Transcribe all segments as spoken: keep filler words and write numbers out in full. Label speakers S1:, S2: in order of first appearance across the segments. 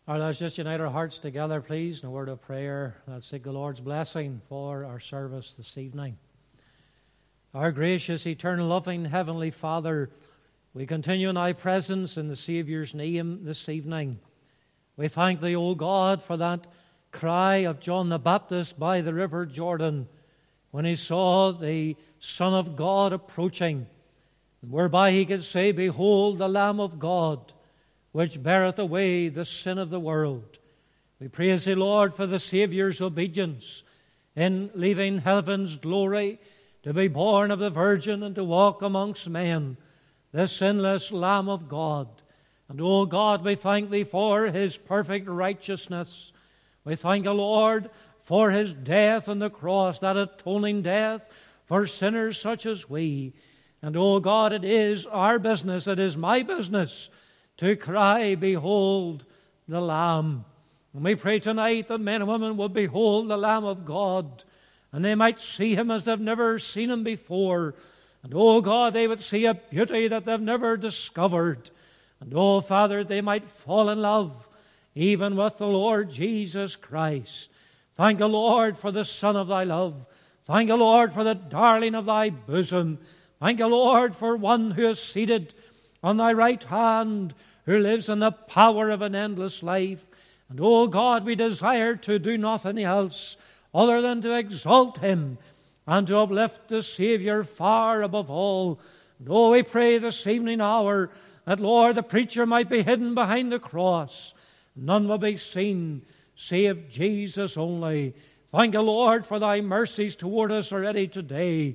S1: All right, let's just unite our hearts together, please, in a word of prayer. Let's seek the Lord's blessing for our service this evening. Our gracious, eternal, loving, heavenly Father, we continue in thy presence in the Saviour's name this evening. We thank thee, O God, for that cry of John the Baptist by the river Jordan when he saw the Son of God approaching, whereby he could say, Behold the Lamb of God, which beareth away the sin of the world. We praise thee, Lord, for the Saviour's obedience in leaving heaven's glory to be born of the Virgin and to walk amongst men, the sinless Lamb of God. And, O God, we thank thee for his perfect righteousness. We thank the Lord for his death on the cross, that atoning death for sinners such as we. And, O God, it is our business, it is my business, to cry, Behold the Lamb. And we pray tonight that men and women will behold the Lamb of God, and they might see him as they've never seen him before. And, oh God, they would see a beauty that they've never discovered. And, oh Father, they might fall in love even with the Lord Jesus Christ. Thank the Lord for the Son of thy love. Thank the Lord for the darling of thy bosom. Thank the Lord for one who is seated on thy right hand, who lives in the power of an endless life. And, oh God, we desire to do nothing else other than to exalt him and to uplift the Savior far above all. And, oh, we pray this evening hour that, Lord, the preacher might be hidden behind the cross. None will be seen save Jesus only. Thank you, Lord, for thy mercies toward us already today.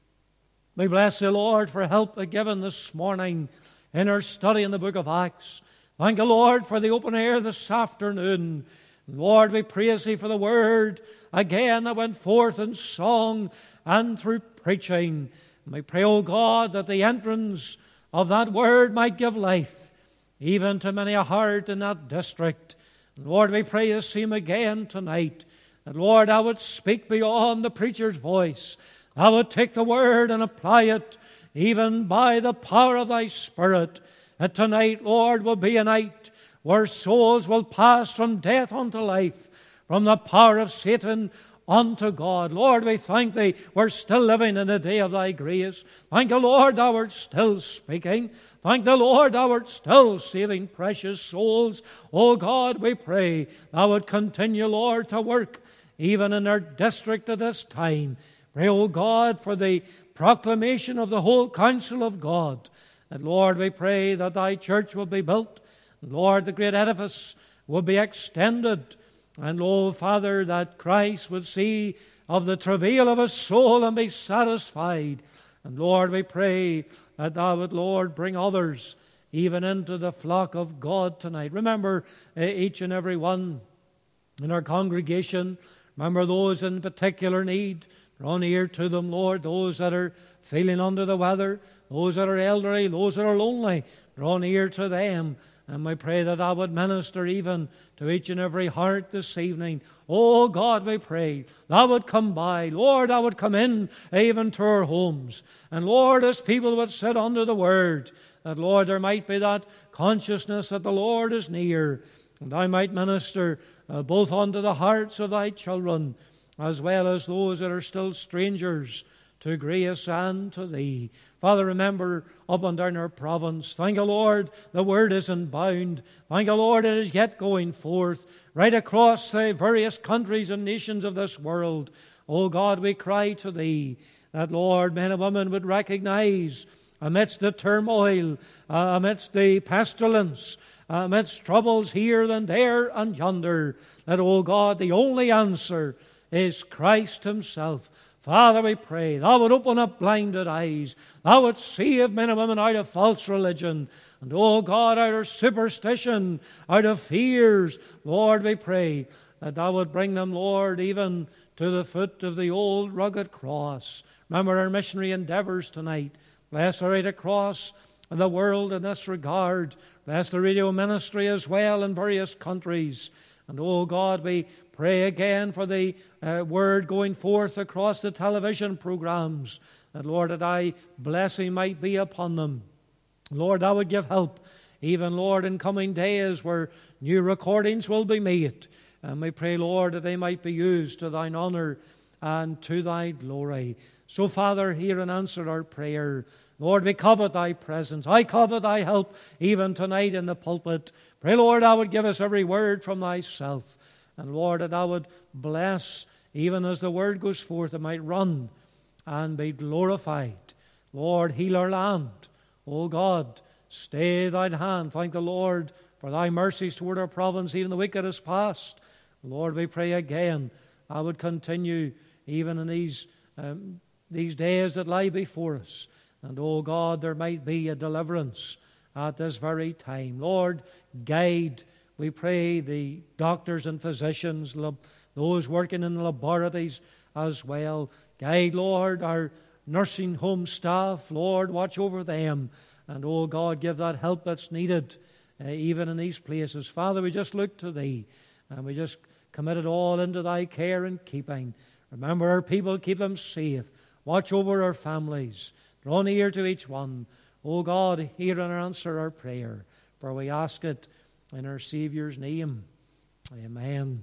S1: We bless you, Lord, for help given this morning in our study in the book of Acts. Thank you, Lord, for the open air this afternoon. Lord, we praise thee for the word again that went forth in song and through preaching. And we pray, O God, that the entrance of that word might give life even to many a heart in that district. And Lord, we pray the same again tonight, that, Lord, I would speak beyond the preacher's voice. I would take the word and apply it even by the power of thy Spirit. That tonight, Lord, will be a night where souls will pass from death unto life, from the power of Satan unto God. Lord, we thank thee, we're still living in the day of thy grace. Thank the Lord, thou art still speaking. Thank the Lord, thou art still saving precious souls. Oh God, we pray thou would continue, Lord, to work even in our district at this time. Pray, O God, for the proclamation of the whole counsel of God. And Lord, we pray that thy church will be built. And Lord, the great edifice will be extended. And, oh, Father, that Christ would see of the travail of his soul and be satisfied. And, Lord, we pray that thou would, Lord, bring others even into the flock of God tonight. Remember uh, each and every one in our congregation. Remember those in particular need. Draw near to them, Lord, those that are feeling under the weather, those that are elderly, those that are lonely. Draw near to them. And we pray that thou would minister even to each and every heart this evening. Oh God, we pray thou would come by. Lord, thou would come in even to our homes. And Lord, as people would sit under the word, that, Lord, there might be that consciousness that the Lord is near. And thou might minister uh, both unto the hearts of thy children, as well as those that are still strangers to grace and to thee. Father, remember up and down our province. Thank you, Lord, the word isn't bound. Thank you, Lord, it is yet going forth right across the various countries and nations of this world. Oh God, we cry to thee that, Lord, men and women would recognize amidst the turmoil, uh, amidst the pestilence, uh, amidst troubles here and there and yonder, that, oh God, the only answer is Christ himself. Father, we pray thou would open up blinded eyes. Thou would save men and women out of false religion. And, oh God, out of superstition, out of fears. Lord, we pray that thou would bring them, Lord, even to the foot of the old rugged cross. Remember our missionary endeavors tonight. Bless the right across the world in this regard. Bless the radio ministry as well in various countries. And, oh God, we pray again for the uh, word going forth across the television programs, that, Lord, that thy blessing might be upon them. Lord, thou would give help even, Lord, in coming days where new recordings will be made. And we pray, Lord, that they might be used to thine honour and to thy glory. So, Father, hear and answer our prayer. Lord, we covet thy presence. I covet thy help even tonight in the pulpit. Pray, Lord, thou would give us every word from thyself. And, Lord, that thou would bless, even as the word goes forth, it might run and be glorified. Lord, heal our land. O God, stay thine hand. Thank the Lord for thy mercies toward our province, even the wicked is past. Lord, we pray again, I would continue even in these, um, these days that lie before us. And, oh God, there might be a deliverance at this very time. Lord, guide, we pray, the doctors and physicians, those working in the laboratories as well. Guide, Lord, our nursing home staff. Lord, watch over them. And, oh God, give that help that's needed uh, even in these places. Father, we just look to thee and we just commit it all into thy care and keeping. Remember our people, keep them safe. Watch over our families. Draw near to each one. O God, hear and answer our prayer, for we ask it in our Saviour's name. Amen.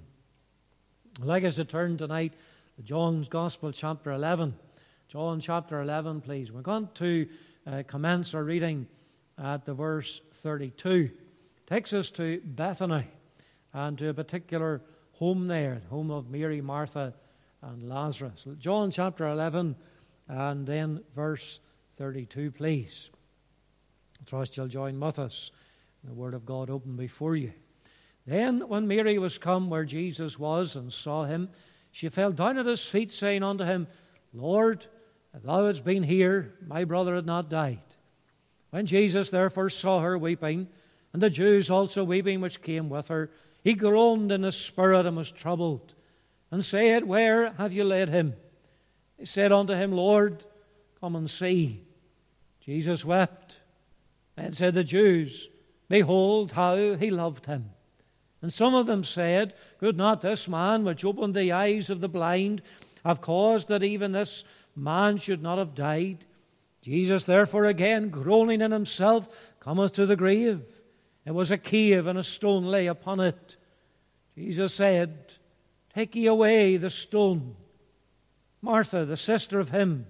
S1: I'd like us to turn tonight to John's Gospel, chapter eleven. John chapter eleven, please. We're going to uh, commence our reading at the verse thirty-two. It takes us to Bethany and to a particular home there, home of Mary, Martha, and Lazarus. John chapter eleven and then verse thirty-two, please. I trust you'll join with us. The Word of God open before you. Then when Mary was come where Jesus was and saw him, she fell down at his feet, saying unto him, Lord, if thou hadst been here, my brother had not died. When Jesus therefore saw her weeping, and the Jews also weeping which came with her, he groaned in the spirit and was troubled, and said, Where have you laid him? He said unto him, Lord, come and see. Jesus wept. And said the Jews, Behold how he loved him. And some of them said, Could not this man which opened the eyes of the blind have caused that even this man should not have died? Jesus therefore again, groaning in himself, cometh to the grave. It was a cave, and a stone lay upon it. Jesus said, Take ye away the stone. Martha, the sister of him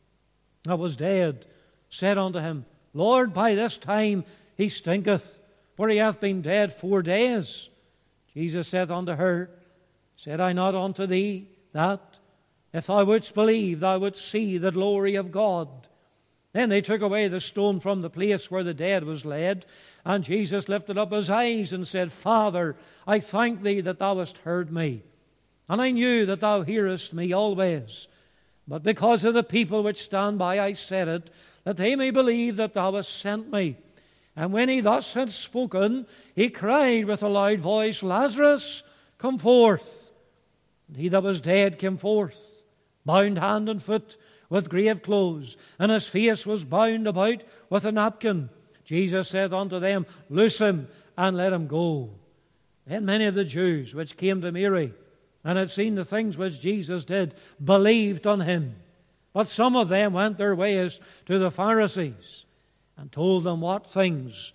S1: that was dead, said unto him, Lord, by this time he stinketh, for he hath been dead four days. Jesus said unto her, Said I not unto thee that, if thou wouldst believe, thou wouldst see the glory of God? Then they took away the stone from the place where the dead was laid, and Jesus lifted up his eyes and said, Father, I thank thee that thou hast heard me, and I knew that thou hearest me always. But because of the people which stand by, I said it, that they may believe that thou hast sent me. And when he thus had spoken, he cried with a loud voice, Lazarus, come forth. And he that was dead came forth, bound hand and foot with grave clothes, and his face was bound about with a napkin. Jesus said unto them, Loose him, and let him go. Then many of the Jews which came to Mary, and had seen the things which Jesus did, believed on him. But some of them went their ways to the Pharisees, and told them what things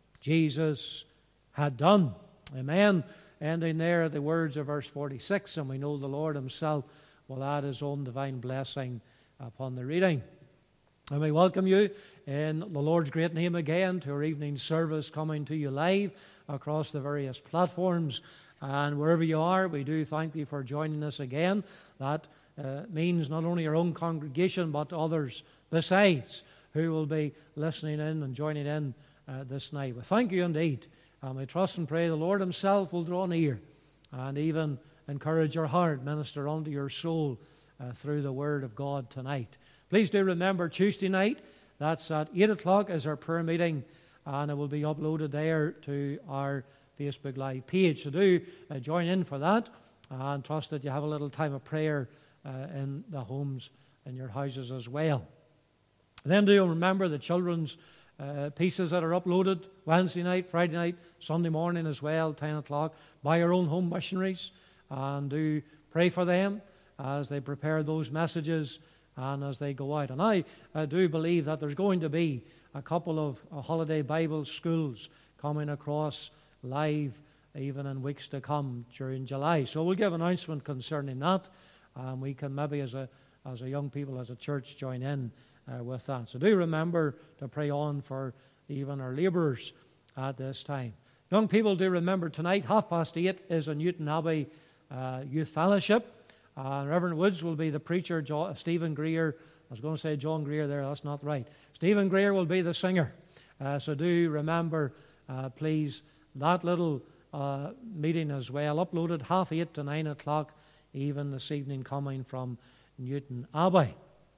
S1: Jesus had done. Amen. Ending there at the words of verse forty-six, and we know the Lord himself will add his own divine blessing upon the reading. And we welcome you in the Lord's great name again to our evening service, coming to you live across the various platforms. And wherever you are, we do thank you for joining us again. That uh, means not only our own congregation, but others besides who will be listening in and joining in uh, this night. We thank you indeed. And we trust and pray the Lord himself will draw near and even encourage your heart, minister unto your soul uh, through the word of God tonight. Please do remember Tuesday night, that's at eight o'clock is our prayer meeting, and it will be uploaded there to our Facebook Live page. So do uh, join in for that, and trust that you have a little time of prayer uh, in the homes, in your houses as well. Then do remember the children's uh, pieces that are uploaded Wednesday night, Friday night, Sunday morning as well, ten o'clock, by our own home missionaries. And do pray for them as they prepare those messages and as they go out. And I uh, do believe that there's going to be a couple of uh, holiday Bible schools coming across live even in weeks to come during July. So we'll give an announcement concerning that, and we can maybe as a as a young people, as a church, join in uh, with that. So do remember to pray on for even our labourers at this time. Young people, do remember tonight, half past eight, is a Newton Abbey uh, Youth Fellowship. Uh, Reverend Woods will be the preacher. Jo- Stephen Greer, I was going to say John Greer there, that's not right. Stephen Greer will be the singer. Uh, so do remember, uh, please, that little uh, meeting as well, uploaded half eight to nine o'clock, even this evening, coming from Newton Abbey.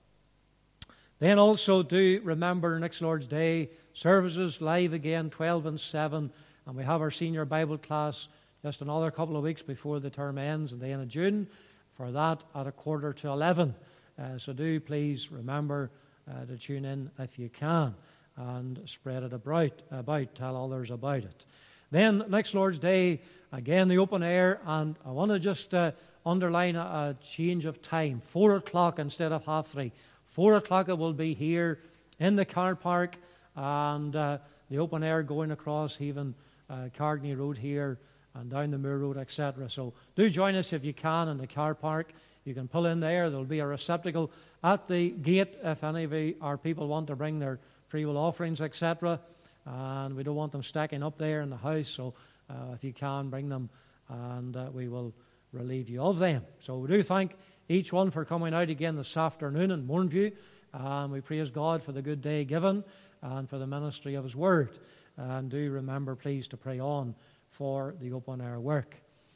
S1: Then also do remember next Lord's Day, services live again, twelve and seven, and we have our senior Bible class just another couple of weeks before the term ends, at the end of June, for that at a quarter to eleven. Uh, so do please remember uh, to tune in if you can, and spread it about, about, tell others about it. Then next Lord's Day, again the open air, and I want to just uh, underline a, a change of time, four o'clock instead of half three. Four o'clock it will be here in the car park, and uh, the open air going across even uh, Cargney Road here and down the Moor Road, et cetera. So do join us if you can in the car park. You can pull in there. There will be a receptacle at the gate if any of you, our people want to bring their free will offerings, et cetera. And we don't want them stacking up there in the house, so uh, if you can, bring them, and uh, we will relieve you of them. So we do thank each one for coming out again this afternoon in Mournview, and we praise God for the good day given and for the ministry of His Word. And do remember, please, to pray on for the open-air work.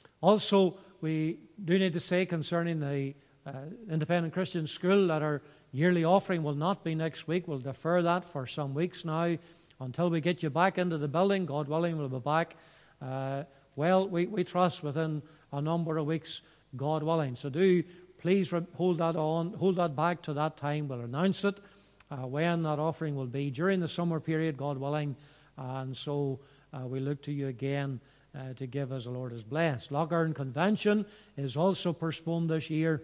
S1: Also, we do need to say concerning the uh, Independent Christian School that our yearly offering will not be next week. We'll defer that for some weeks now until we get you back into the building. God willing, we'll be back. Uh, well, we, we trust within a number of weeks, God willing. So do please hold that on, hold that back to that time. We'll announce it uh, when that offering will be during the summer period, God willing. And so uh, we look to you again uh, to give as the Lord has blessed. Lochgarn Convention is also postponed this year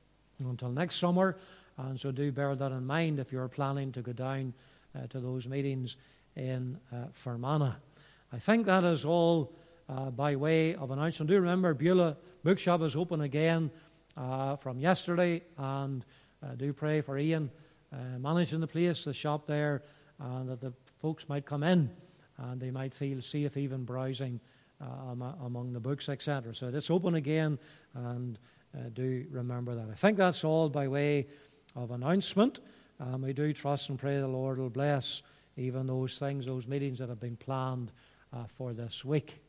S1: until next summer. And so do bear that in mind if you're planning to go down uh, to those meetings in uh, Fermanagh. I think that is all uh, by way of announcement. Do remember, Beulah Bookshop is open again uh, from yesterday, and uh, do pray for Ian uh, managing the place, the shop there, and that the folks might come in and they might feel safe even browsing uh, among the books, et cetera. So it's open again, and uh, do remember that. I think that's all by way of announcement. Um, we do trust and pray the Lord will bless even those things, those meetings that have been planned uh, for this week.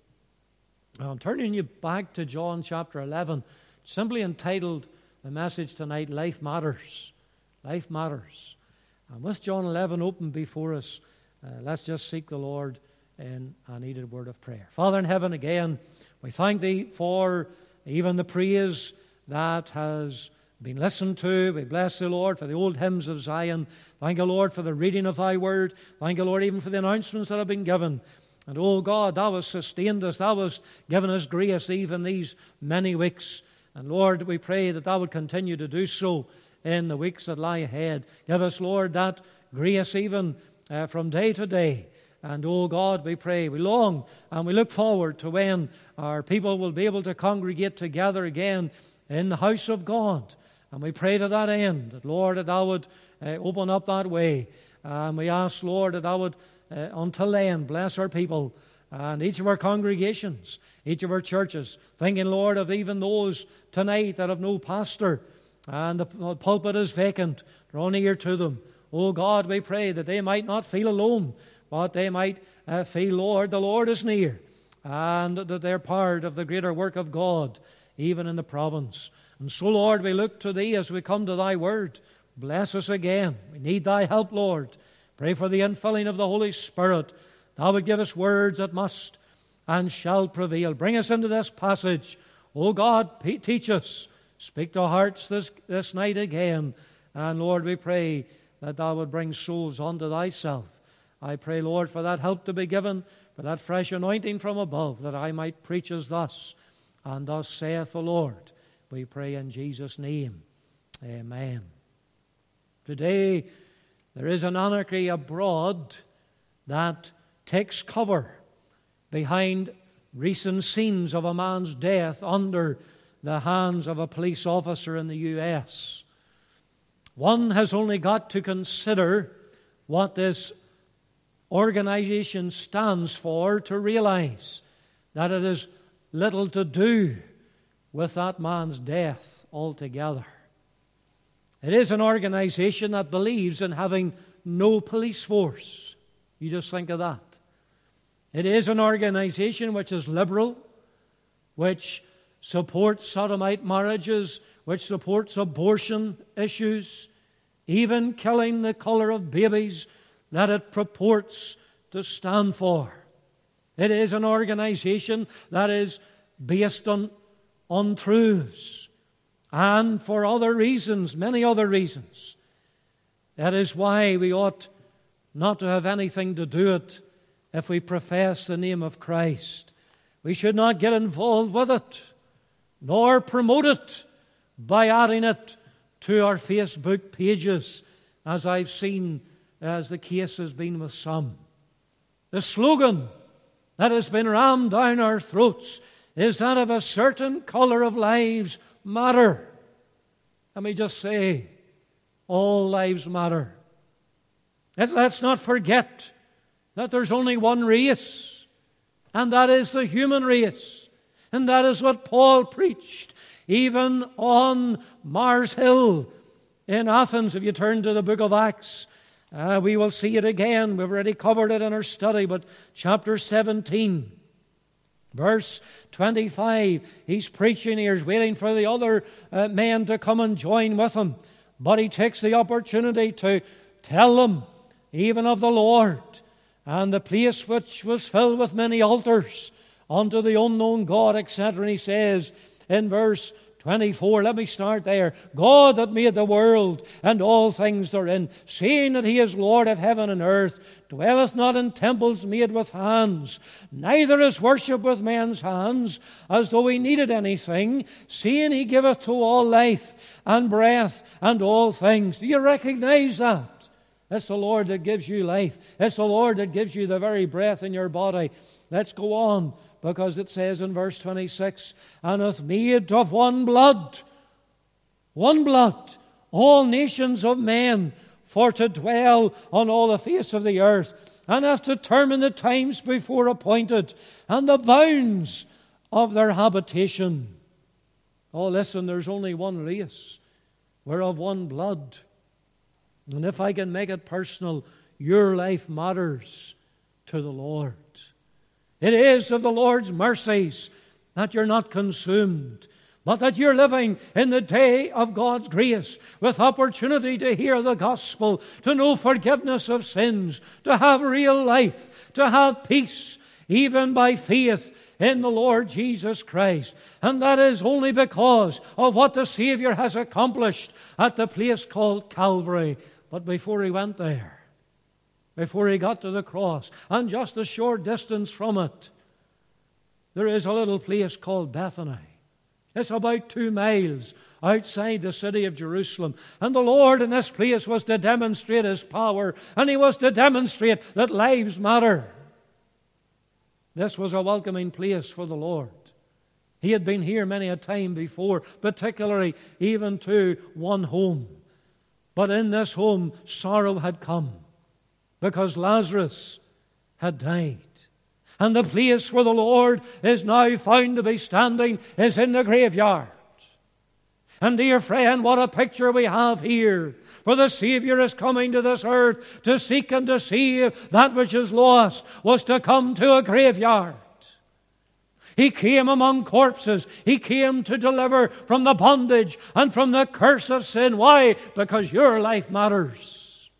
S1: Now, I'm turning you back to John chapter eleven, simply entitled the message tonight, Life Matters. Life Matters. And with John eleven open before us, uh, let's just seek the Lord in a needed word of prayer. Father in heaven, again, we thank Thee for even the praise that has been listened to. We bless Thee, Lord, for the old hymns of Zion. Thank You, Lord, for the reading of Thy word. Thank You, Lord, even for the announcements that have been given. And, oh God, Thou hast sustained us. Thou hast given us grace even these many weeks. And, Lord, we pray that Thou would continue to do so in the weeks that lie ahead. Give us, Lord, that grace even uh, from day to day. And, oh God, we pray, we long and we look forward to when our people will be able to congregate together again in the house of God. And we pray to that end, that, Lord, that Thou would uh, open up that way. And we ask, Lord, that Thou would, uh, until then, bless our people and each of our congregations, each of our churches, thinking, Lord, of even those tonight that have no pastor and the pulpit is vacant. Draw near to them. Oh God, we pray that they might not feel alone, but they might uh, feel, Lord, the Lord is near, and that they're part of the greater work of God, even in the province. And so, Lord, we look to Thee as we come to Thy word. Bless us again. We need Thy help, Lord. Pray for the infilling of the Holy Spirit. Thou would give us words that must and shall prevail. Bring us into this passage. O God, teach us. Speak to our hearts this, this night again. And, Lord, we pray that Thou would bring souls unto Thyself. I pray, Lord, for that help to be given, for that fresh anointing from above, that I might preach as thus, and thus saith the Lord. We pray in Jesus' name. Amen. Today, there is an anarchy abroad that takes cover behind recent scenes of a man's death under the hands of a police officer in the U S. One has only got to consider what this organization stands for to realize that it has little to do with that man's death altogether. It is an organization that believes in having no police force. You just think of that. It is an organization which is liberal, which supports sodomite marriages, which supports abortion issues, even killing the color of babies that it purports to stand for. It is an organization that is based on untruths, and for other reasons, many other reasons. That is why we ought not to have anything to do with it if we profess the name of Christ. We should not get involved with it, nor promote it by adding it to our Facebook pages, as I've seen as the case has been with some. The slogan that has been rammed down our throats is that of a certain color of lives matter. Let me just say, all lives matter. Let's not forget that there's only one race, and that is the human race. And that is what Paul preached, even on Mars Hill in Athens. If you turn to the book of Acts, uh, we will see it again. We've already covered it in our study, but chapter seventeen, verse twenty-five, he's preaching here, he's waiting for the other uh, men to come and join with him. But he takes the opportunity to tell them even of the Lord, and the place which was filled with many altars unto the unknown God, et cetera. And he says in verse twenty-four, let me start there. God that made the world and all things therein, seeing that he is Lord of heaven and earth, dwelleth not in temples made with hands, neither is worship with men's hands, as though he needed anything, seeing he giveth to all life and breath and all things. Do you recognize that? It's the Lord that gives you life. It's the Lord that gives you the very breath in your body. Let's go on, because it says in verse twenty-six, and hath made of one blood, one blood, all nations of men, for to dwell on all the face of the earth, and hath determined the times before appointed, and the bounds of their habitation. Oh, listen, there's only one race. We're of one blood. And if I can make it personal, your life matters to the Lord. It is of the Lord's mercies that you're not consumed, but that you're living in the day of God's grace with opportunity to hear the gospel, to know forgiveness of sins, to have real life, to have peace, even by faith in the Lord Jesus Christ. And that is only because of what the Savior has accomplished at the place called Calvary. But before he went there, before he got to the cross, and just a short distance from it, there is a little place called Bethany. It's about two miles outside the city of Jerusalem. And the Lord in this place was to demonstrate his power, and he was to demonstrate that lives matter. This was a welcoming place for the Lord. He had been here many a time before, particularly even to one home. But in this home, sorrow had come because Lazarus had died. And the place where the Lord is now found to be standing is in the graveyard. And dear friend, what a picture we have here. For the Savior is coming to this earth to seek and to save that which is lost, was to come to a graveyard. He came among corpses. He came to deliver from the bondage and from the curse of sin. Why? Because your life matters.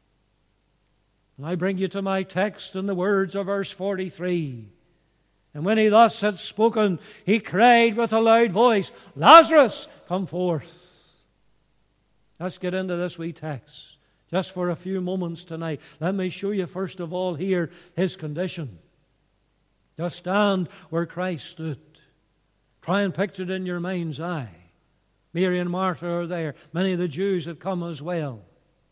S1: And I bring you to my text in the words of verse forty-three. And when he thus had spoken, he cried with a loud voice, Lazarus, come forth. Let's get into this wee text just for a few moments tonight. Let me show you first of all here his condition. Just stand where Christ stood. Try and picture it in your mind's eye. Mary and Martha are there. Many of the Jews have come as well.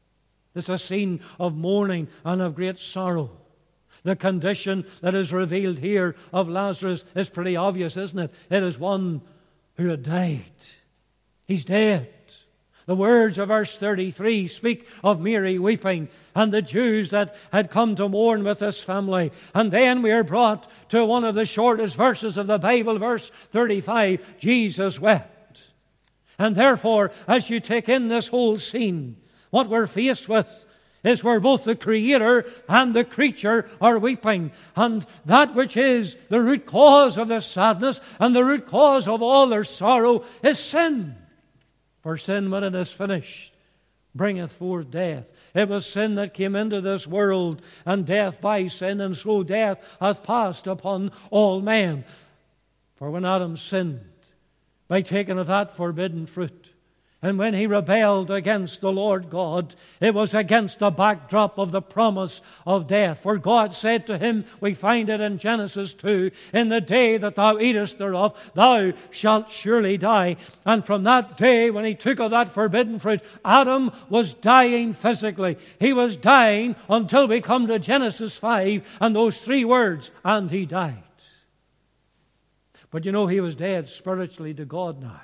S1: It's a scene of mourning and of great sorrow. The condition that is revealed here of Lazarus is pretty obvious, isn't it? It is one who had died. He's dead. The words of verse thirty-three speak of Mary weeping and the Jews that had come to mourn with this family. And then we are brought to one of the shortest verses of the Bible, verse thirty-five. Jesus wept. And therefore, as you take in this whole scene, what we're faced with is where both the Creator and the creature are weeping. And that which is the root cause of their sadness and the root cause of all their sorrow is sin. For sin, when it is finished, bringeth forth death. It was sin that came into this world, and death by sin, and so death hath passed upon all men. For when Adam sinned by taking of that forbidden fruit, and when he rebelled against the Lord God, it was against the backdrop of the promise of death. For God said to him, we find it in Genesis two, in the day that thou eatest thereof, thou shalt surely die. And from that day when he took of that forbidden fruit, Adam was dying physically. He was dying until we come to Genesis five and those three words, and he died. But you know, he was dead spiritually to God now.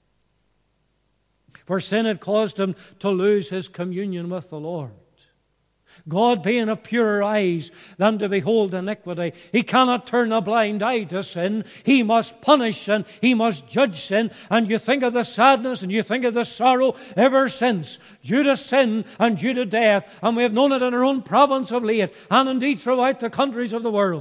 S1: For sin had caused him to lose his communion with the Lord. God being of purer eyes than to behold iniquity, He cannot turn a blind eye to sin. He must punish sin. He must judge sin. And you think of the sadness and you think of the sorrow ever since, due to sin and due to death. And we have known it in our own province of late, and indeed throughout the countries of the world.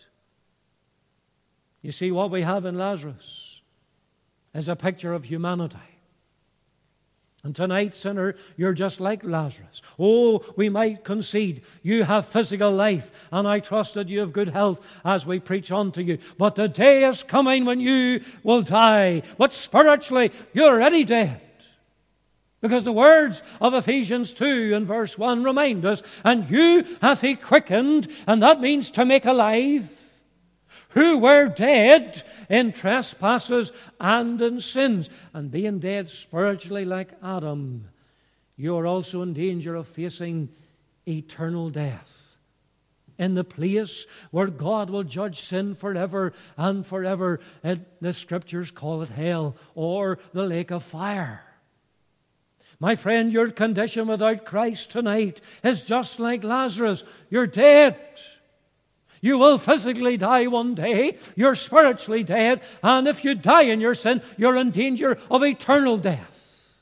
S1: You see, what we have in Lazarus is a picture of humanity. And tonight, sinner, you're just like Lazarus. Oh, we might concede you have physical life, and I trust that you have good health as we preach unto you. But the day is coming when you will die. But spiritually, you're already dead. Because the words of Ephesians two and verse one remind us, and you hath He quickened, and that means to make alive, who were dead in trespasses and in sins. And being dead spiritually like Adam, you are also in danger of facing eternal death, in the place where God will judge sin forever and forever. And the Scriptures call it hell, or the lake of fire. My friend, your condition without Christ tonight is just like Lazarus. You're dead. You will physically die one day. You're spiritually dead. And if you die in your sin, you're in danger of eternal death.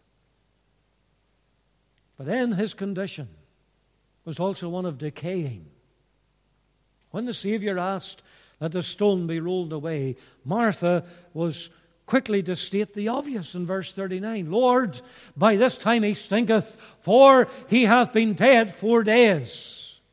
S1: But then his condition was also one of decaying. When the Savior asked that the stone be rolled away, Martha was quickly to state the obvious in verse thirty-nine. Lord, by this time he stinketh, for he hath been dead four days.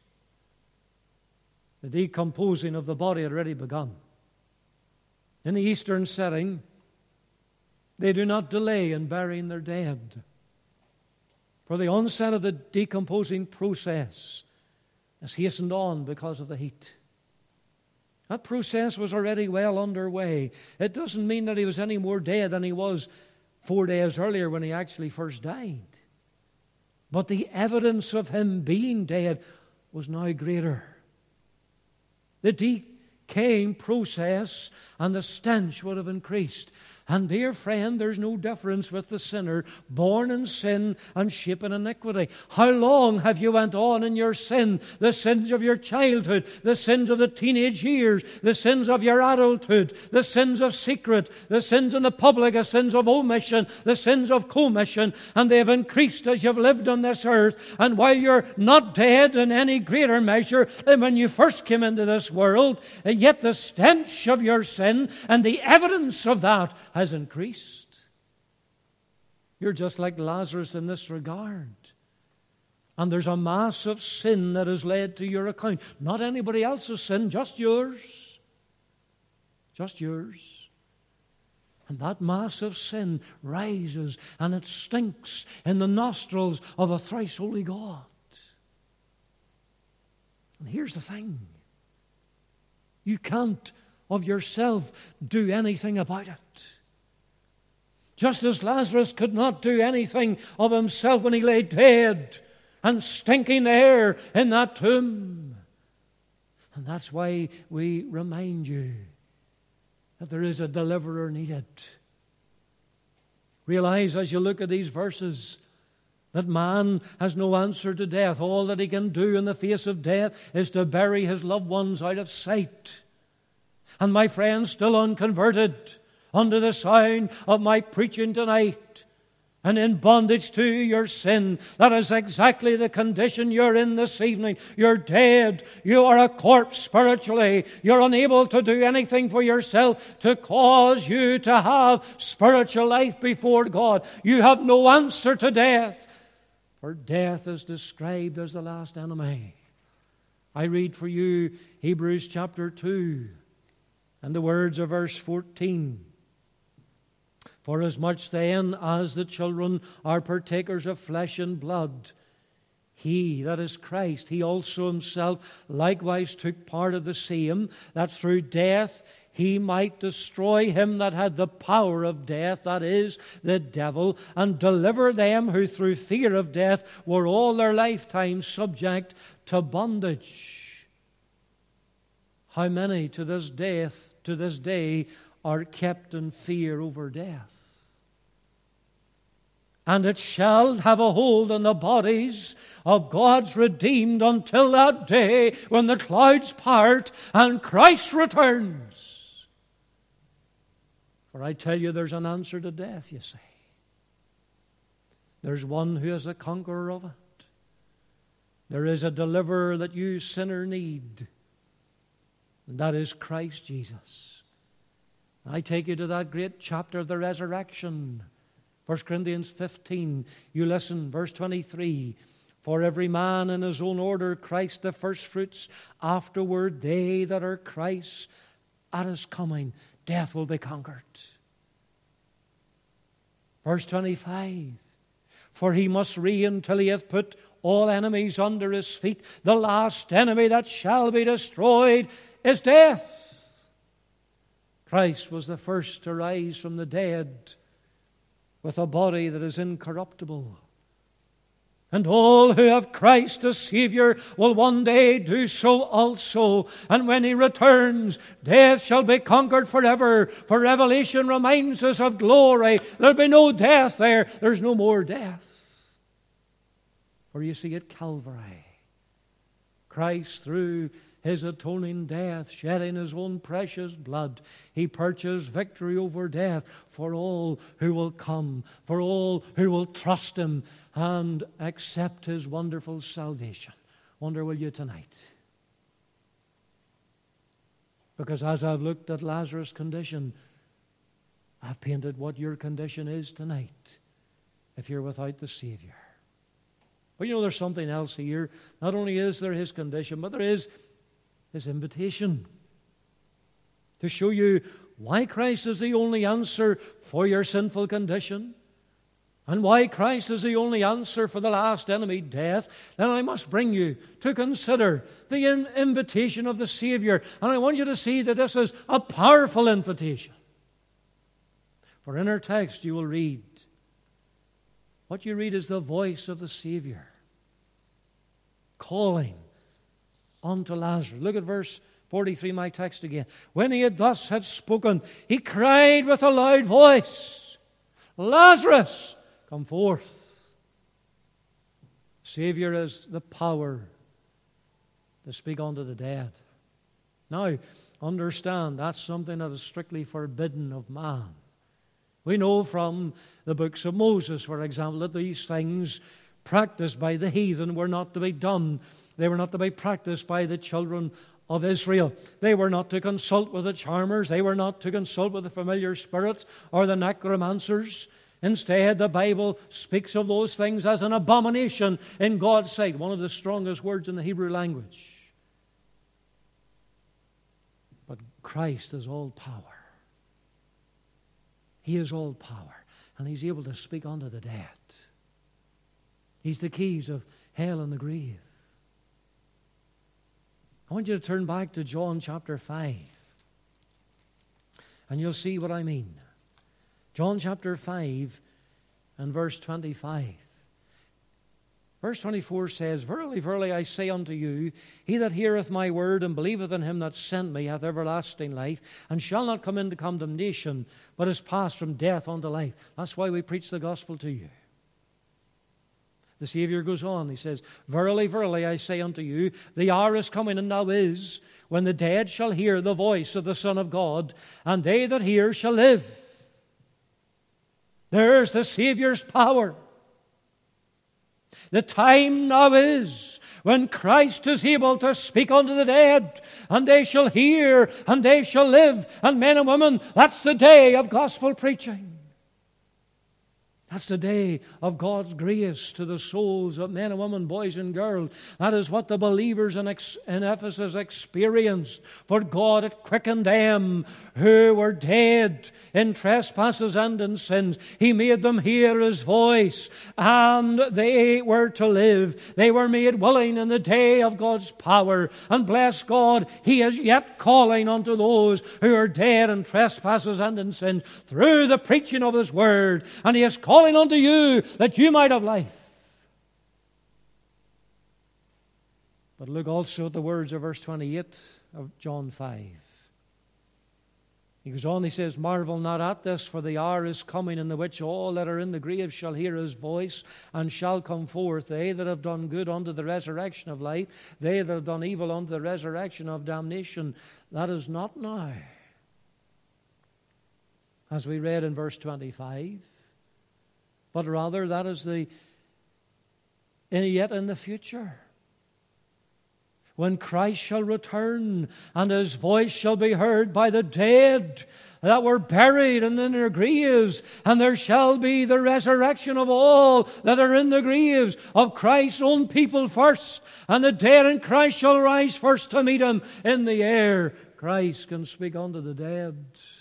S1: The decomposing of the body had already begun. In the Eastern setting, they do not delay in burying their dead. For the onset of the decomposing process is hastened on because of the heat. That process was already well underway. It doesn't mean that he was any more dead than he was four days earlier when he actually first died. But the evidence of him being dead was now greater. The decaying process and the stench would have increased. And dear friend, there's no difference with the sinner born in sin and shaped in iniquity. How long have you went on in your sin? The sins of your childhood, the sins of the teenage years, the sins of your adulthood, the sins of secret, the sins in the public, the sins of omission, the sins of commission, and they have increased as you've lived on this earth. And while you're not dead in any greater measure than when you first came into this world, yet the stench of your sin and the evidence of that has increased. You're just like Lazarus in this regard. And there's a mass of sin that is laid to your account. Not anybody else's sin, just yours. Just yours. And that mass of sin rises and it stinks in the nostrils of a thrice holy God. And here's the thing. You can't of yourself do anything about it. Just as Lazarus could not do anything of himself when he lay dead and stinking air in that tomb. And that's why we remind you that there is a deliverer needed. Realize as you look at these verses that man has no answer to death. All that he can do in the face of death is to bury his loved ones out of sight. And my friends, still unconverted, under the sound of my preaching tonight, and in bondage to your sin, that is exactly the condition you're in this evening. You're dead. You are a corpse spiritually. You're unable to do anything for yourself to cause you to have spiritual life before God. You have no answer to death, for death is described as the last enemy. I read for you Hebrews chapter two and the words of verse fourteen. For as much then as the children are partakers of flesh and blood, he, that is Christ, he also himself likewise took part of the same, that through death he might destroy him that had the power of death, that is, the devil, and deliver them who through fear of death were all their lifetime subject to bondage. How many to this death, to this day, are kept in fear over death? And it shall have a hold on the bodies of God's redeemed until that day when the clouds part and Christ returns. For I tell you, there's an answer to death, you see. There's one who is the conqueror of it. There is a deliverer that you sinner need, and that is Christ Jesus. I take you to that great chapter of the resurrection, First Corinthians fifteen. You listen, verse twenty-three. For every man in his own order, Christ the firstfruits, afterward they that are Christ's at his coming. Death will be conquered. Verse twenty-five. For he must reign till he hath put all enemies under his feet. The last enemy that shall be destroyed is death. Christ was the first to rise from the dead with a body that is incorruptible. And all who have Christ as Savior will one day do so also. And when he returns, death shall be conquered forever. For Revelation reminds us of glory. There'll be no death there. There's no more death. For you see, at Calvary, Christ, through his atoning death, shedding his own precious blood, he purchased victory over death for all who will come, for all who will trust him and accept his wonderful salvation. Wonder, will you tonight? Because as I've looked at Lazarus' condition, I've painted what your condition is tonight if you're without the Savior. But you know, there's something else here. Not only is there his condition, but there is his invitation to show you why Christ is the only answer for your sinful condition and why Christ is the only answer for the last enemy, death. Then I must bring you to consider the in- invitation of the Savior. And I want you to see that this is a powerful invitation. For in our text you will read, what you read is the voice of the Savior calling unto Lazarus. Look at verse forty-three, my text again. When he had thus had spoken, he cried with a loud voice, Lazarus, come forth. Savior is the power to speak unto the dead. Now, understand, that's something that is strictly forbidden of man. We know from the books of Moses, for example, that these things practiced by the heathen were not to be done. They were not to be practiced by the children of Israel. They were not to consult with the charmers. They were not to consult with the familiar spirits or the necromancers. Instead, the Bible speaks of those things as an abomination in God's sight, one of the strongest words in the Hebrew language. But Christ is all power. He is all power, and he's able to speak unto the dead. He's the keys of hell and the grave. I want you to turn back to John chapter five, and you'll see what I mean. John chapter five and verse twenty-five. Verse twenty-four says, Verily, verily, I say unto you, he that heareth my word and believeth in him that sent me hath everlasting life, and shall not come into condemnation, but is passed from death unto life. That's why we preach the gospel to you. The Savior goes on, he says, Verily, verily, I say unto you, the hour is coming, and now is, when the dead shall hear the voice of the Son of God, and they that hear shall live. There's the Savior's power. The time now is when Christ is able to speak unto the dead, and they shall hear, and they shall live. And men and women, that's the day of gospel preaching. That's the day of God's grace to the souls of men and women, boys and girls. That is what the believers in, ex- in Ephesus experienced. For God had quickened them who were dead in trespasses and in sins. He made them hear His voice, and they were to live. They were made willing in the day of God's power. And bless God, He is yet calling unto those who are dead in trespasses and in sins through the preaching of His word. And He is calling unto you that you might have life. But look also at the words of verse twenty-eight of John five. He goes on, he says, Marvel not at this, for the hour is coming in the which all that are in the grave shall hear His voice, and shall come forth, they that have done good unto the resurrection of life, they that have done evil unto the resurrection of damnation. That is not now, as we read in verse twenty-five, but rather that is the in yet in the future, when Christ shall return, and His voice shall be heard by the dead that were buried in their graves, and there shall be the resurrection of all that are in the graves, of Christ's own people first, and the dead in Christ shall rise first to meet Him in the air. Christ can speak unto the dead.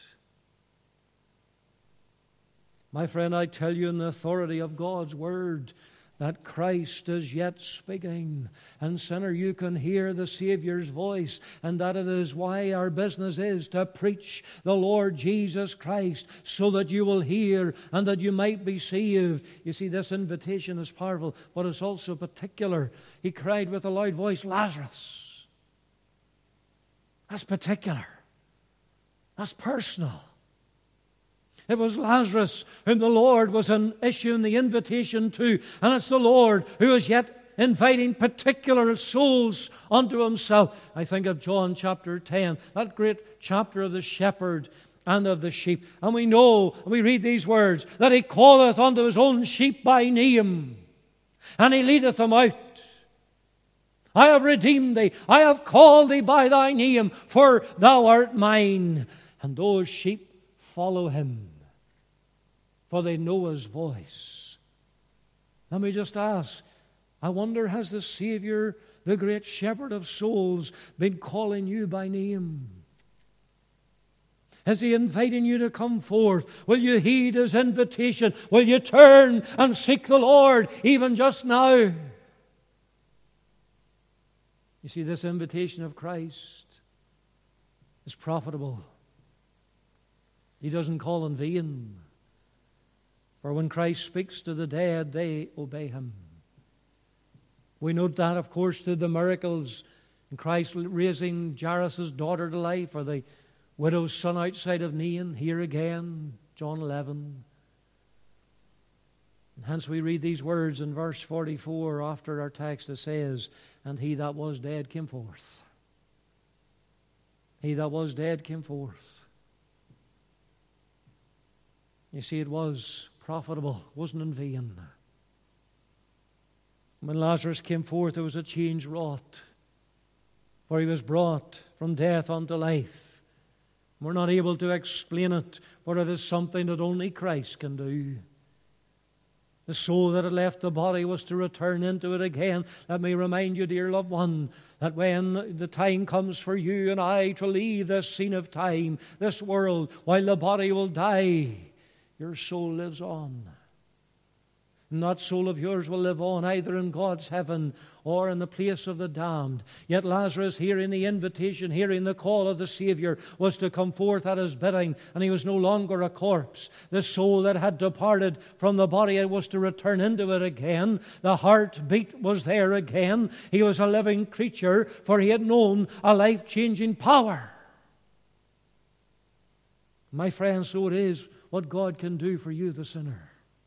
S1: My friend, I tell you in the authority of God's word that Christ is yet speaking. And sinner, you can hear the Savior's voice, and that it is why our business is to preach the Lord Jesus Christ, so that you will hear and that you might be saved. You see, this invitation is powerful, but it's also particular. He cried with a loud voice, Lazarus. That's particular. That's personal. It was Lazarus whom the Lord was issuing the invitation to, and it's the Lord who is yet inviting particular souls unto Himself. I think of John chapter ten, that great chapter of the shepherd and of the sheep. And we know, we read these words, that He calleth unto His own sheep by name, and He leadeth them out. I have redeemed thee, I have called thee by thy name, for thou art mine. And those sheep follow Him, for they know His voice. Let me just ask, I wonder, has the Savior, the great shepherd of souls, been calling you by name? Is He inviting you to come forth? Will you heed His invitation? Will you turn and seek the Lord even just now? You see, this invitation of Christ is profitable. He doesn't call in vain. For when Christ speaks to the dead, they obey Him. We note that, of course, through the miracles in Christ raising Jairus' daughter to life, or the widow's son outside of Nain, here again, John eleven. And hence we read these words in verse forty-four after our text. It says, And he that was dead came forth. He that was dead came forth. You see, it was profitable, it wasn't in vain. When Lazarus came forth, there was a change wrought, for he was brought from death unto life. We're not able to explain it, for it is something that only Christ can do. The soul that had left the body was to return into it again. Let me remind you, dear loved one, that when the time comes for you and I to leave this scene of time, this world, while the body will die, your soul lives on. and that soul of yours will live on either in God's heaven or in the place of the damned. Yet Lazarus, hearing the invitation, hearing the call of the Savior, was to come forth at his bidding, and he was no longer a corpse. The soul that had departed from the body, it was to return into it again. The heartbeat was there again. He was a living creature, for he had known a life-changing power. My friends, so it is what God can do for you, the sinner.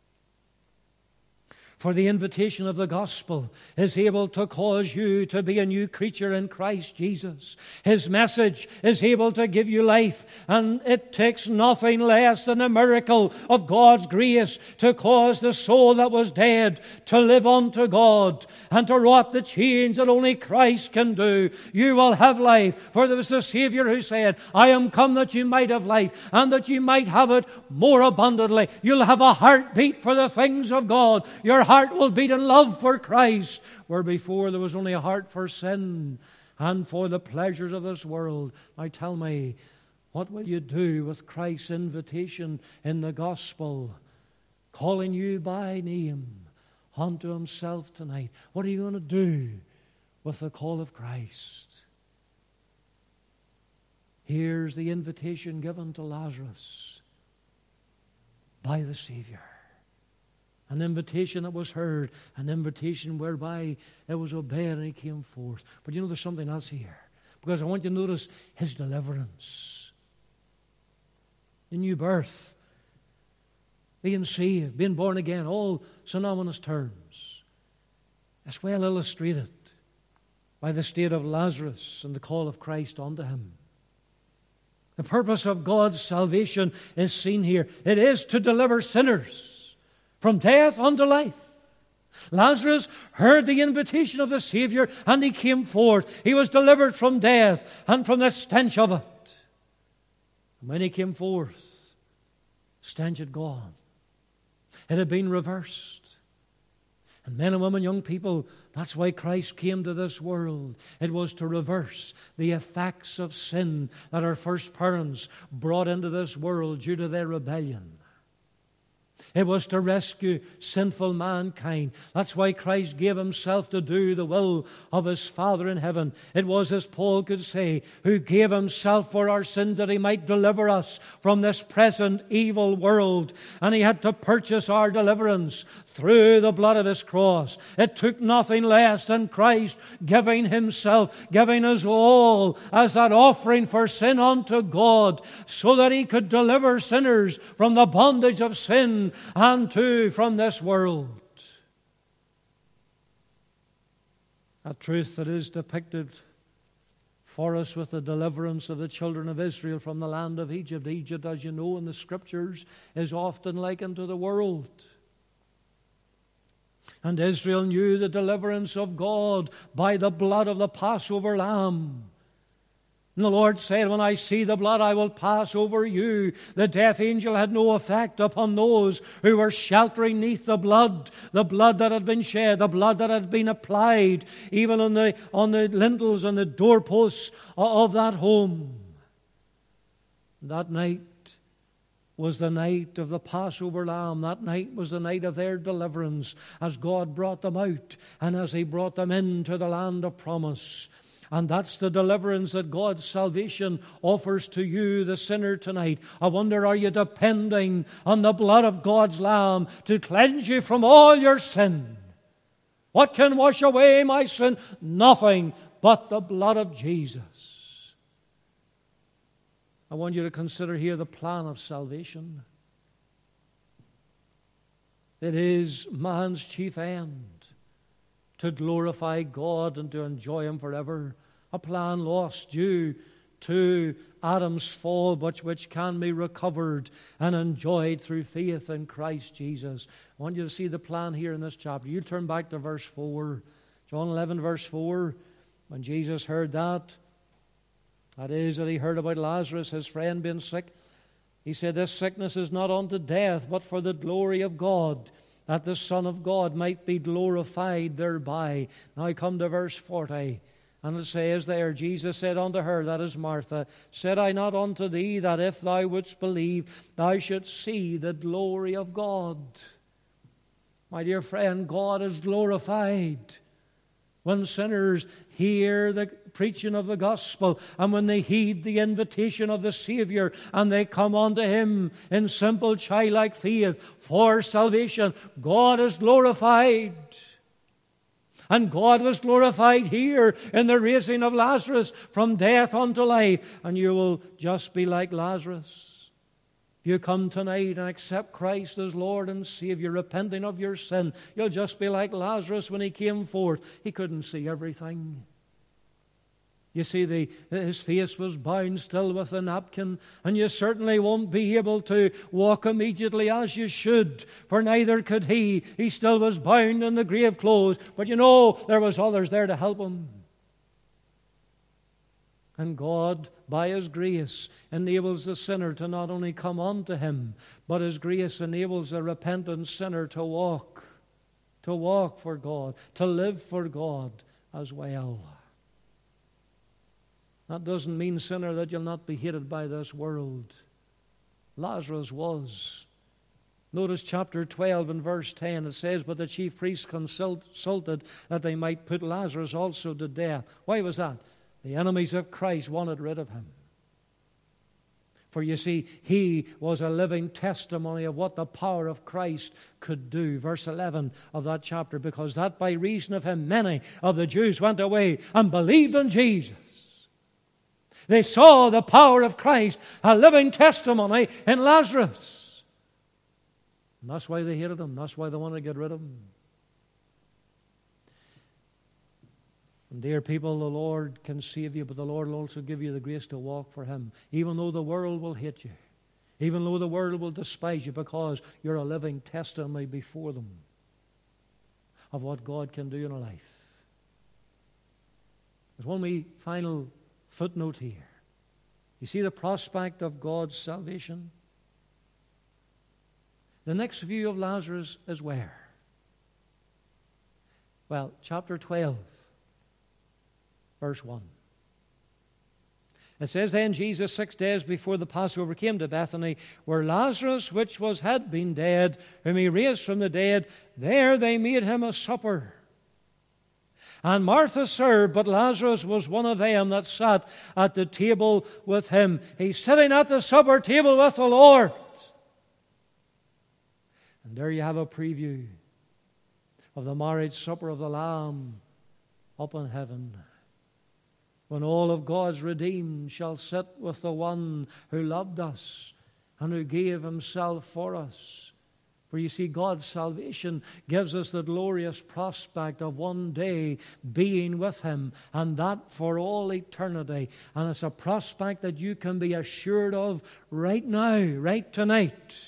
S1: For the invitation of the gospel is able to cause you to be a new creature in Christ Jesus. His message is able to give you life, and it takes nothing less than a miracle of God's grace to cause the soul that was dead to live unto God and to wrought the change that only Christ can do. You will have life, for there was the Savior who said, I am come that you might have life, and that you might have it more abundantly. You'll have a heartbeat for the things of God. Your heart will beat in love for Christ, where before there was only a heart for sin and for the pleasures of this world. Now tell me, what will you do with Christ's invitation in the gospel, calling you by name unto himself tonight? What are you going to do with the call of Christ? Here's the invitation given to Lazarus by the Savior. An invitation that was heard, an invitation whereby it was obeyed and he came forth. But you know, there's something else here, because I want you to notice his deliverance. The new birth, being saved, being born again, all synonymous terms. It's well illustrated by the state of Lazarus and the call of Christ unto him. The purpose of God's salvation is seen here. It is to deliver sinners from death unto life. Lazarus heard the invitation of the Savior, and he came forth. He was delivered from death and from the stench of it. And when he came forth, stench had gone. It had been reversed. And men and women, young people, that's why Christ came to this world. It was to reverse the effects of sin that our first parents brought into this world due to their rebellion. It was to rescue sinful mankind. That's why Christ gave himself to do the will of his Father in heaven. It was, as Paul could say, who gave himself for our sin that he might deliver us from this present evil world. And he had to purchase our deliverance through the blood of his cross. It took nothing less than Christ giving himself, giving us all as that offering for sin unto God, so that he could deliver sinners from the bondage of sin and too from this world. A truth that is depicted for us with the deliverance of the children of Israel from the land of Egypt. Egypt, as you know in the Scriptures, is often likened to the world. And Israel knew the deliverance of God by the blood of the Passover lamb. And the Lord said, when I see the blood, I will pass over you. The death angel had no effect upon those who were sheltering neath the blood, the blood that had been shed, the blood that had been applied, even on the, on the lintels and the doorposts of that home. That night was the night of the Passover lamb. That night was the night of their deliverance, as God brought them out and as he brought them into the land of promise. And that's the deliverance that God's salvation offers to you, the sinner, tonight. I wonder, are you depending on the blood of God's Lamb to cleanse you from all your sin? What can wash away my sin? Nothing but the blood of Jesus. I want you to consider here the plan of salvation. It is man's chief end, to glorify God and to enjoy him forever. A plan lost due to Adam's fall, but which can be recovered and enjoyed through faith in Christ Jesus. I want you to see the plan here in this chapter. You turn back to verse four. John eleven, verse four. When Jesus heard that, that is, that he heard about Lazarus, his friend, being sick, he said, this sickness is not unto death, but for the glory of God, that the Son of God might be glorified thereby. Now I come to verse forty, and it says there, Jesus said unto her, that is Martha, said I not unto thee that if thou wouldst believe, thou shouldst see the glory of God? My dear friend, God is glorified when sinners hear the preaching of the gospel and when they heed the invitation of the Savior and they come unto Him in simple childlike faith for salvation. God is glorified. And God was glorified here in the raising of Lazarus from death unto life. And you will just be like Lazarus. You come tonight and accept Christ as Lord and Savior, repenting of your sin. You'll just be like Lazarus when he came forth. He couldn't see everything. You see, the, his face was bound still with a napkin, and you certainly won't be able to walk immediately as you should, for neither could he. He still was bound in the grave clothes, but you know, there was others there to help him. And God, by His grace, enables the sinner to not only come unto Him, but His grace enables a repentant sinner to walk, to walk for God, to live for God as well. That doesn't mean, sinner, that you'll not be hated by this world. Lazarus was. Notice chapter twelve and verse ten. It says, but the chief priests consulted that they might put Lazarus also to death. Why was that? The enemies of Christ wanted rid of him. For you see, he was a living testimony of what the power of Christ could do. Verse eleven of that chapter, because that by reason of him many of the Jews went away and believed in Jesus. They saw the power of Christ, a living testimony in Lazarus. And that's why they hated him. That's why they wanted to get rid of him. And dear people, the Lord can save you, but the Lord will also give you the grace to walk for Him, even though the world will hate you, even though the world will despise you, because you're a living testimony before them of what God can do in a life. There's one wee final footnote here. You see the prospect of God's salvation? The next view of Lazarus is where? Well, chapter twelve. Verse one. It says, then Jesus six days before the Passover came to Bethany, where Lazarus, which was had been dead, whom He raised from the dead. There they made Him a supper. And Martha served, but Lazarus was one of them that sat at the table with Him. He's sitting at the supper table with the Lord. And there you have a preview of the marriage supper of the Lamb up in heaven, when all of God's redeemed shall sit with the one who loved us and who gave Himself for us. For you see, God's salvation gives us the glorious prospect of one day being with Him, and that for all eternity. And it's a prospect that you can be assured of right now, right tonight.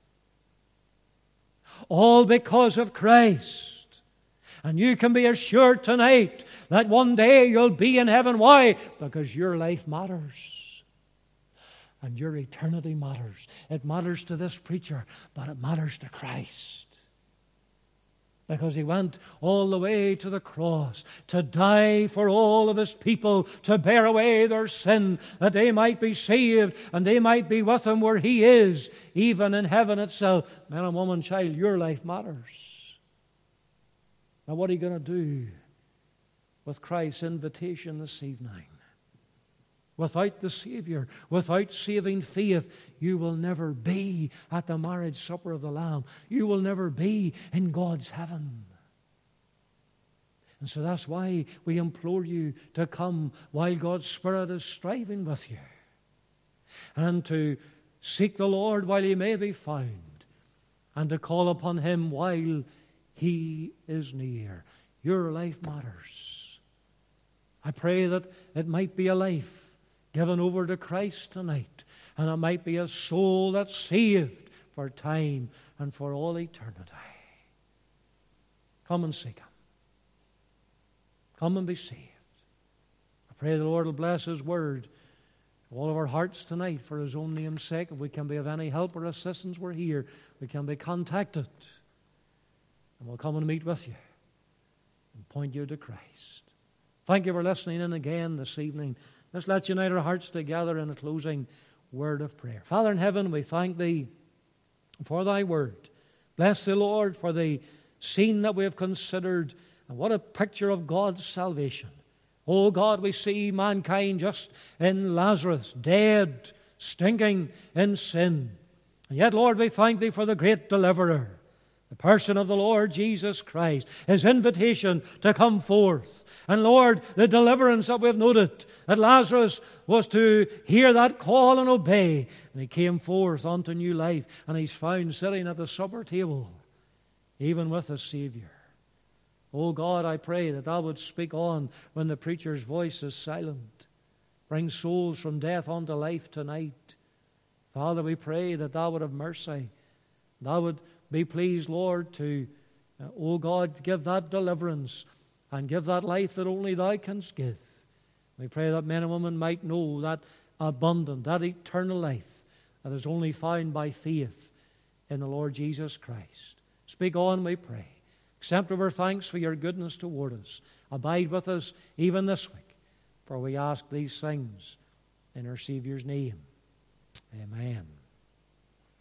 S1: All because of Christ. And you can be assured tonight that one day you'll be in heaven. Why? Because your life matters. And your eternity matters. It matters to this preacher, but it matters to Christ. Because He went all the way to the cross to die for all of His people, to bear away their sin, that they might be saved and they might be with Him where He is, even in heaven itself. Man and woman, child, your life matters. Now, what are you going to do with Christ's invitation this evening? Without the Savior, without saving faith, you will never be at the marriage supper of the Lamb. You will never be in God's heaven. And so that's why we implore you to come while God's Spirit is striving with you, and to seek the Lord while He may be found, and to call upon Him while He is near. Your life matters. I pray that it might be a life given over to Christ tonight, and it might be a soul that's saved for time and for all eternity. Come and seek Him. Come and be saved. I pray the Lord will bless His word to all of our hearts tonight for His own name's sake. If we can be of any help or assistance, we're here. We can be contacted. And we'll come and meet with you and point you to Christ. Thank you for listening in again this evening. Let's let's unite our hearts together in a closing word of prayer. Father in heaven, we thank Thee for Thy word. Bless Thee, Lord, for the scene that we have considered, and what a picture of God's salvation. Oh God, we see mankind just in Lazarus, dead, stinking in sin. And yet, Lord, we thank Thee for the great deliverer, the person of the Lord Jesus Christ, His invitation to come forth. And Lord, the deliverance that we've noted, that Lazarus was to hear that call and obey. And he came forth unto new life, and he's found sitting at the supper table, even with his Savior. Oh God, I pray that Thou would speak on when the preacher's voice is silent. Bring souls from death unto life tonight. Father, we pray that Thou would have mercy. Thou would be pleased, Lord, to, uh, oh God, give that deliverance and give that life that only Thou canst give. We pray that men and women might know that abundant, that eternal life that is only found by faith in the Lord Jesus Christ. Speak on, we pray. Accept our thanks for Your goodness toward us. Abide with us even this week, for we ask these things in our Savior's name. Amen.